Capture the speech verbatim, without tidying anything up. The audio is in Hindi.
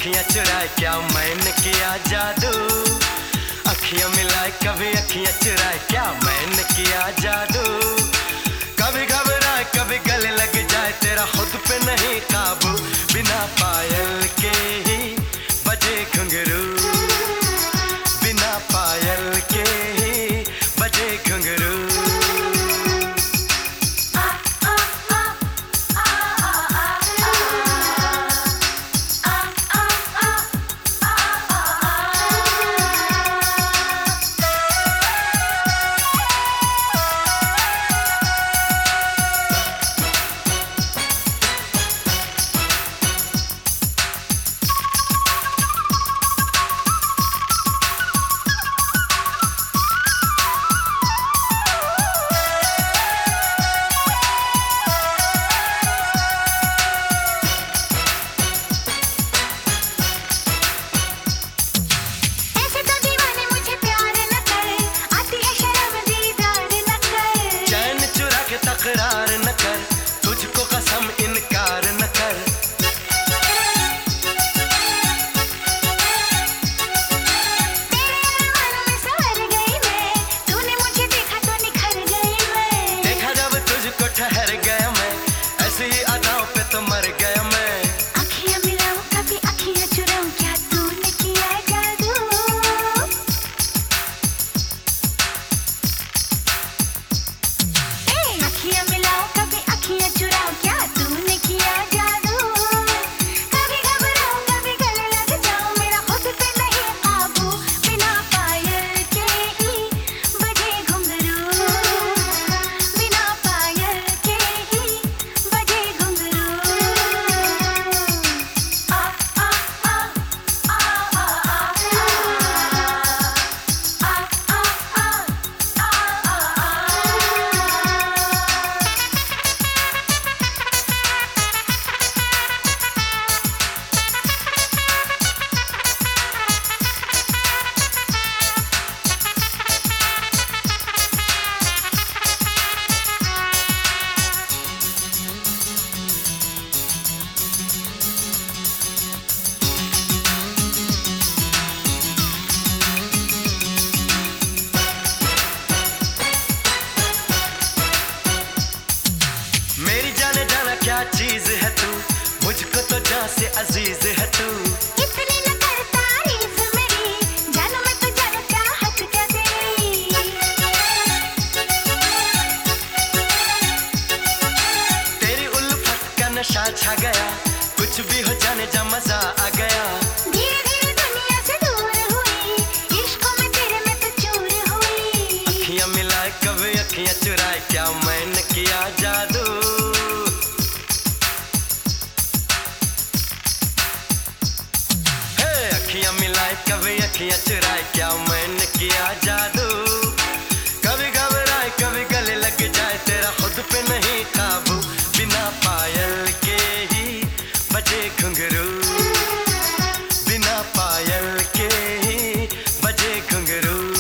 अखियां चुराए क्या मैंने किया जादू, अखियां मिलाए कभी अखियां चुराए क्या मैंने किया जादू। कभी घबराए कभी गले लग जाए तेरा खुद पे नहीं काबू, बिना पायल के ही बजे घुंघरू, बिना पायल के ही बजे घुंघरू। तकरार न कर, तुझको कसम इनकार न कर। तेरे अरमान में संवर गई मैं, तूने मुझे देखा तो निखर गई मैं। देखा जब तुझको ठहर गया मैं, ऐसी ही अदाओं पे तो मर गया मैं। अखियां मिलाऊं कभी अखियां चुराऊं क्या तूने किया जादू। अखियां मिलाओ कभी अखियां चुराओ क्या तूने किया जादू। कभी घबराओ कभी गले लग जाओ मेरा खुद पे नहीं काबू, बिना पायल के ही बजे घुंघरू, बिना पायल के ही बजे घुंघरू। आ आ आ आ आ आ मेरी जाने जाना क्या चीज है तू, मुझको तो जान से अजीज है तू। इतनी न कर तारीफ मेरी, जानू मैं तो जानू चाहत क्या तेरी। तेरी उल्फत का नशा छा गया, कुछ भी हो जाने जा मजा आ गया। धीरे धीरे दुनिया से दूर हुई, इश्कों में तेरे में तो चूर हुई। अखियां मिलाए कभी अखियां चुराए क्या मैंने किया जादू। हे अखियां मिलाए कभी अखियां चुराए क्या मैंने किया जादू। कभी घबराए कभी गले लग जाए तेरा खुद पे नहीं काबू, बिना पायल के ही बजे घुंघरू, बिना पायल के ही बजे घुंघरू।